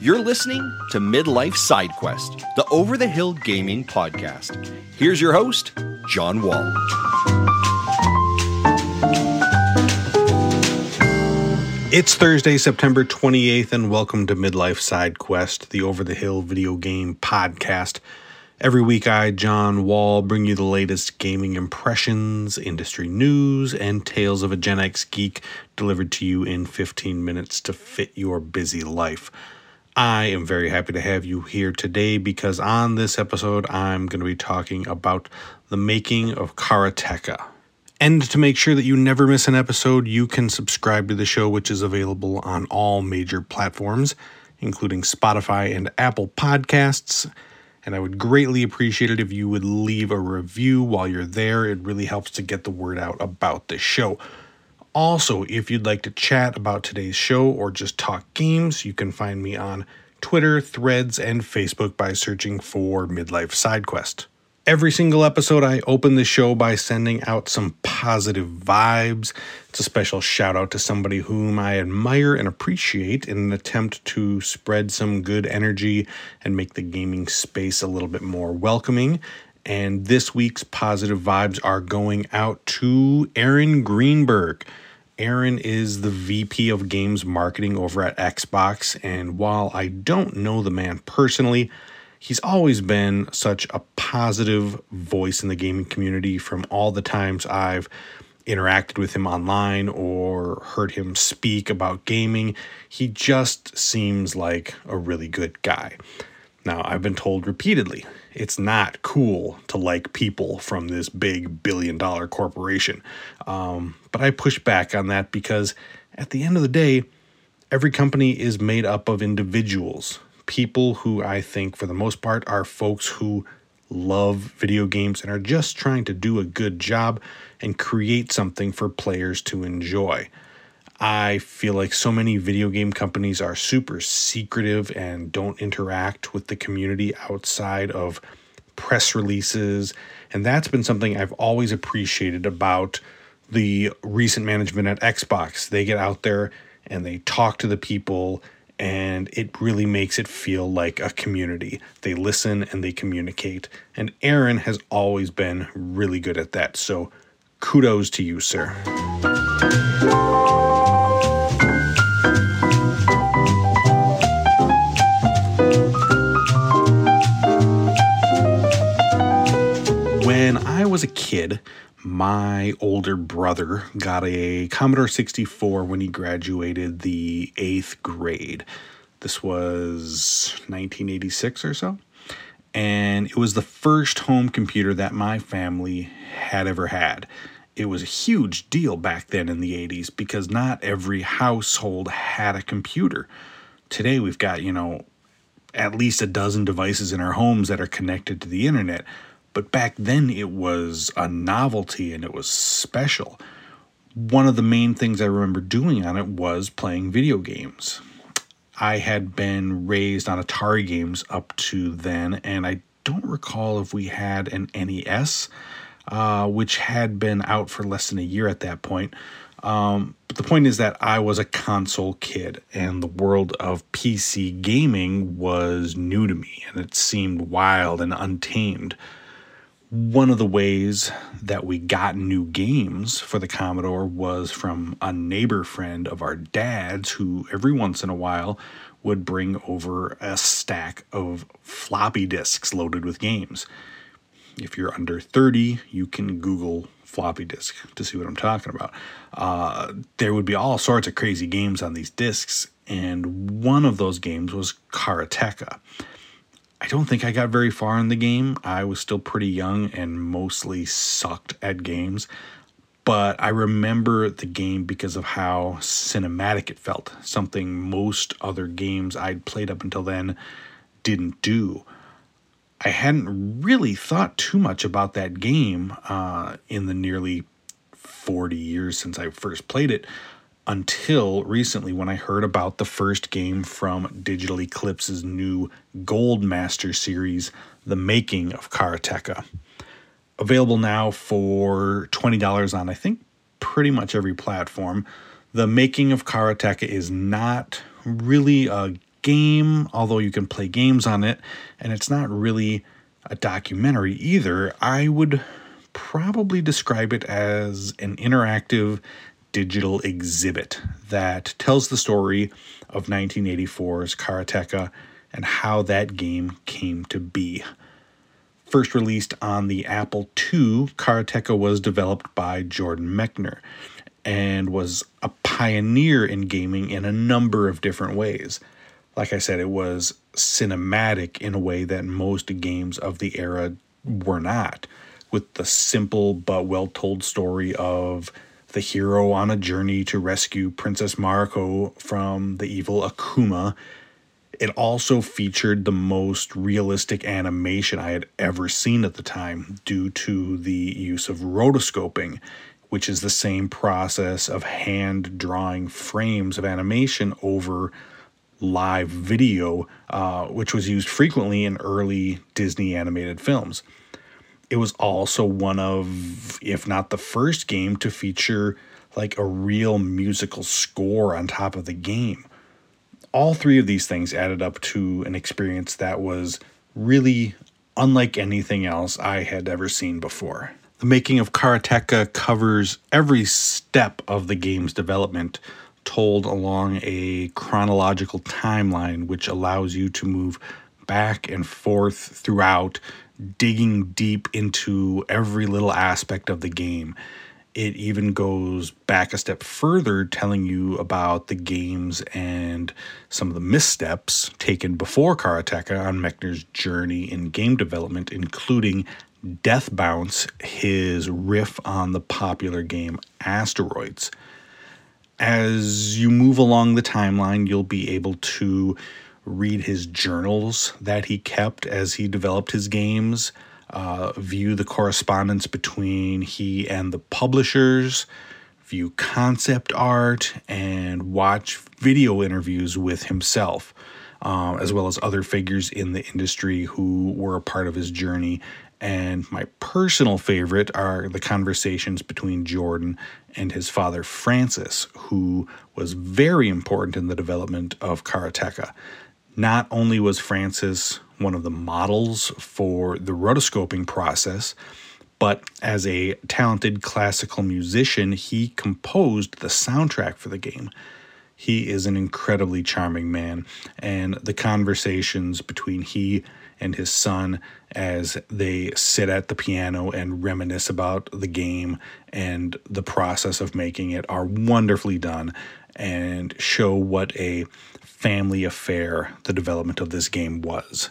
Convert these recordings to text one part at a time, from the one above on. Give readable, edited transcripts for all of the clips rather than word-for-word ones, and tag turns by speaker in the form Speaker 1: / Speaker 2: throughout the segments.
Speaker 1: You're listening to Midlife Side Quest, the Over the Hill Gaming Podcast. Here's your host, John Wall.
Speaker 2: It's Thursday, September 28th, and welcome to Midlife Side Quest, the Over the Hill video game podcast. Every week I, John Wall, bring you the latest gaming impressions, industry news, and tales of a Gen X geek delivered to you in 15 minutes to fit your busy life. I am very happy to have you here today because on this episode I'm going to be talking about the making of Karateka. And to make sure that you never miss an episode, you can subscribe to the show, which is available on all major platforms, including Spotify and Apple Podcasts. And I would greatly appreciate it if you would leave a review while you're there. It really helps to get the word out about the show. Also, if you'd like to chat about today's show or just talk games, you can find me on Twitter, Threads, and Facebook by searching for Midlife Side Quest. Every single episode, I open the show by sending out some positive vibes. It's a special shout out to somebody whom I admire and appreciate in an attempt to spread some good energy and make the gaming space a little bit more welcoming. And this week's positive vibes are going out to Aaron Greenberg. Aaron is the VP of Games Marketing over at Xbox, and while I don't know the man personally, he's always been such a positive voice in the gaming community from all the times I've interacted with him online or heard him speak about gaming. He just seems like a really good guy. Now, I've been told repeatedly, it's not cool to like people from this big billion-dollar corporation. But I push back on that because at the end of the day, every company is made up of individuals. People who I think, for the most part, are folks who love video games and are just trying to do a good job and create something for players to enjoy. I feel like so many video game companies are super secretive and don't interact with the community outside of press releases. And that's been something I've always appreciated about the recent management at Xbox. They get out there and they talk to the people, and it really makes it feel like a community. They listen and they communicate. And Aaron has always been really good at that. So kudos to you, sir. When I was a kid, my older brother got a Commodore 64 when he graduated the 8th grade. This was 1986 or so. And it was the first home computer that my family had ever had. It was a huge deal back then in the 80s because not every household had a computer. Today we've got, at least a dozen devices in our homes that are connected to the internet. But back then it was a novelty and it was special. One of the main things I remember doing on it was playing video games. I had been raised on Atari games up to then, and I don't recall if we had an NES, which had been out for less than a year at that point. But the point is that I was a console kid, and the world of PC gaming was new to me, and it seemed wild and untamed. One of the ways that we got new games for the Commodore was from a neighbor friend of our dad's who every once in a while would bring over a stack of floppy disks loaded with games. If you're under 30, you can Google floppy disk to see what I'm talking about. There would be all sorts of crazy games on these disks, and one of those games was Karateka. I don't think I got very far in the game. I was still pretty young and mostly sucked at games. But I remember the game because of how cinematic it felt. Something most other games I'd played up until then didn't do. I hadn't really thought too much about that game in the nearly 40 years since I first played it, until recently when I heard about the first game from Digital Eclipse's new Gold Master series, The Making of Karateka. Available now for $20 on, I think, pretty much every platform. The Making of Karateka is not really a game, although you can play games on it, and it's not really a documentary either. I would probably describe it as an interactive digital exhibit that tells the story of 1984's Karateka and how that game came to be. First released on the Apple II, Karateka was developed by Jordan Mechner and was a pioneer in gaming in a number of different ways. Like I said, it was cinematic in a way that most games of the era were not, with the simple but well-told story of the hero on a journey to rescue Princess Mariko from the evil Akuma. It also featured the most realistic animation I had ever seen at the time due to the use of rotoscoping, which is the same process of hand drawing frames of animation over live video, which was used frequently in early Disney animated films. It was also one of, if not the first game, to feature like a real musical score on top of the game. All three of these things added up to an experience that was really unlike anything else I had ever seen before. The making of Karateka covers every step of the game's development, told along a chronological timeline, which allows you to move back and forth throughout, digging deep into every little aspect of the game. It even goes back a step further, telling you about the games and some of the missteps taken before Karateka on Mechner's journey in game development, including Death Bounce, his riff on the popular game Asteroids. As you move along the timeline, you'll be able to read his journals that he kept as he developed his games, view the correspondence between he and the publishers, view concept art, and watch video interviews with himself, as well as other figures in the industry who were a part of his journey. And my personal favorite are the conversations between Jordan and his father, Francis, who was very important in the development of Karateka. Not only was Francis one of the models for the rotoscoping process, but as a talented classical musician, he composed the soundtrack for the game. He is an incredibly charming man, and the conversations between he and his son as they sit at the piano and reminisce about the game and the process of making it are wonderfully done and show what a family affair the development of this game was.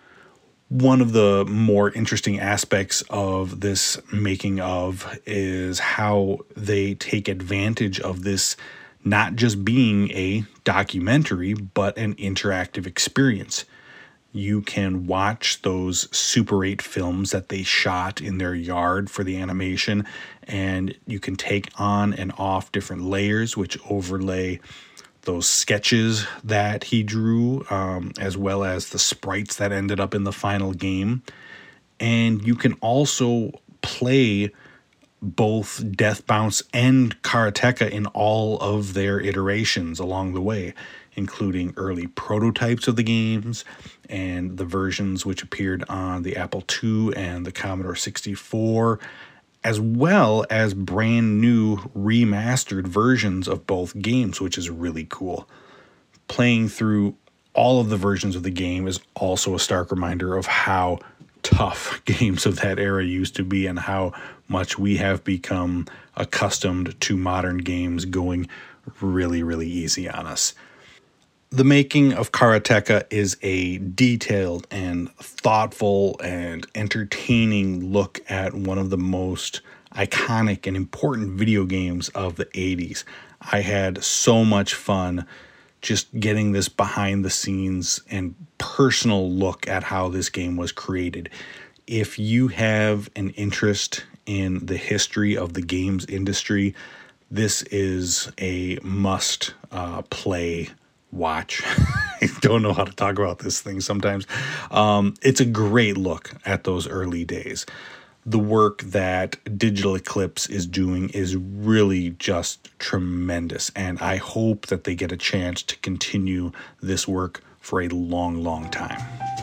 Speaker 2: One of the more interesting aspects of this making of is how they take advantage of this not just being a documentary, but an interactive experience. You can watch those Super 8 films that they shot in their yard for the animation, and you can take on and off different layers which overlay those sketches that he drew, as well as the sprites that ended up in the final game. And you can also play both Death Bounce and Karateka in all of their iterations along the way, including early prototypes of the games and the versions which appeared on the Apple II and the Commodore 64, as well as brand new remastered versions of both games, which is really cool. Playing through all of the versions of the game is also a stark reminder of how tough games of that era used to be and how much we have become accustomed to modern games going really, really easy on us. The making of Karateka is a detailed and thoughtful and entertaining look at one of the most iconic and important video games of the 80s. I had so much fun just getting this behind the scenes and personal look at how this game was created. If you have an interest in the history of the games industry, this is a must play watch. I don't know how to talk about this thing sometimes. It's a great look at those early days. The work that Digital Eclipse is doing is really just tremendous, and I hope that they get a chance to continue this work for a long, long time.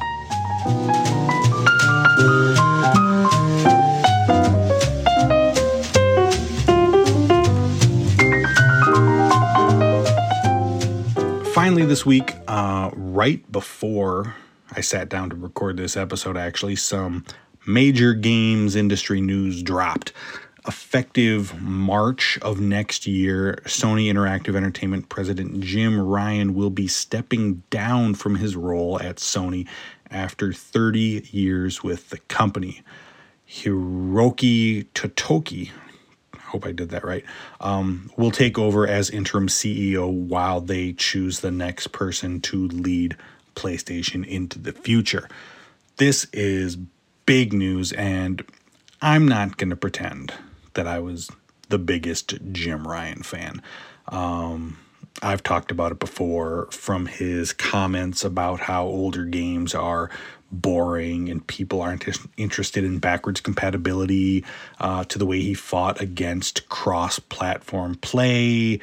Speaker 2: Finally this week, right before I sat down to record this episode, actually, some major games industry news dropped. Effective March of next year, Sony Interactive Entertainment President Jim Ryan will be stepping down from his role at Sony after 30 years with the company. Hiroki Totoki, I hope I did that right, will take over as interim CEO while they choose the next person to lead PlayStation into the future. This is big news, and I'm not going to pretend that I was the biggest Jim Ryan fan. I've talked about it before, from his comments about how older games are boring and people aren't interested in backwards compatibility, to the way he fought against cross-platform play,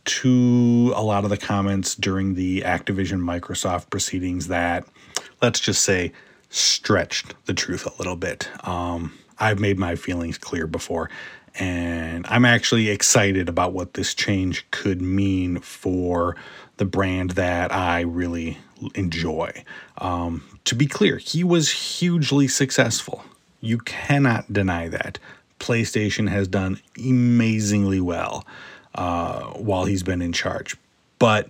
Speaker 2: to a lot of the comments during the Activision Microsoft proceedings that, let's just say, stretched the truth a little bit. I've made my feelings clear before, and I'm actually excited about what this change could mean for the brand that I really enjoy. To be clear, he was hugely successful. You cannot deny that. PlayStation has done amazingly well while he's been in charge. But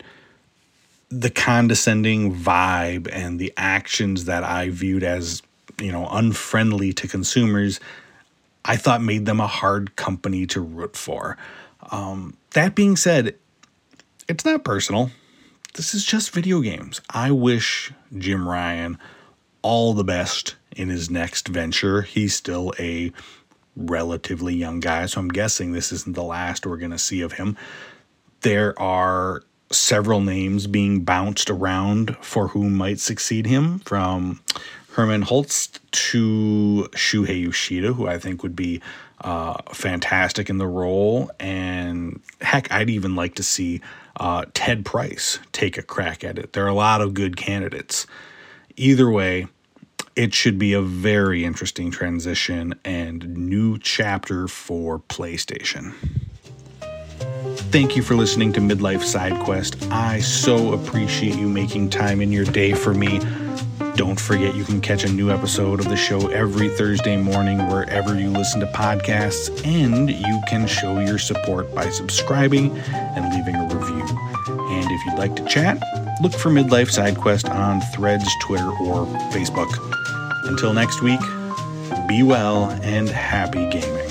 Speaker 2: the condescending vibe and the actions that I viewed as, unfriendly to consumers, I thought made them a hard company to root for. That being said, it's not personal. This is just video games. I wish Jim Ryan all the best in his next venture. He's still a relatively young guy, so I'm guessing this isn't the last we're going to see of him. There are several names being bounced around for who might succeed him, from Herman Hulst to Shuhei Yoshida, who I think would be fantastic in the role. And heck, I'd even like to see Ted Price take a crack at it. There are a lot of good candidates. Either way, it should be a very interesting transition and new chapter for PlayStation. Thank you for listening to Midlife Side Quest. I so appreciate you making time in your day for me. Don't forget you can catch a new episode of the show every Thursday morning wherever you listen to podcasts, and you can show your support by subscribing and leaving a review. And if you'd like to chat, look for Midlife Side Quest on Threads, Twitter, or Facebook. Until next week, be well and happy gaming.